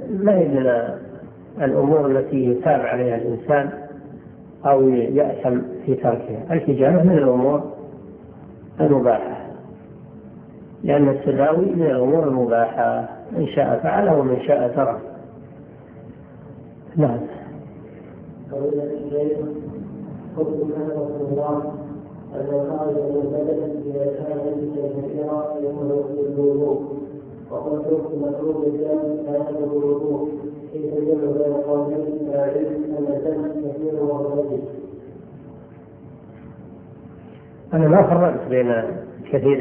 ما هي من الأمور التي يتابع عليها الإنسان أو يأثم في تركها. الحجامة من الأمور المباحة، لأن التداوي من الأمور المباحة، إن شاء فعله ومن شاء ترك. نعم. قلت كان رسول الله أن خارج من البلد إذا كان ليس كثيرا يكون الوضوء، وقلت مطلوب الدم كان الوضوء، كيف يجمع بين قولين لا علم أن الدم كثير وهو نجس. أنا ما فرقت بين كثير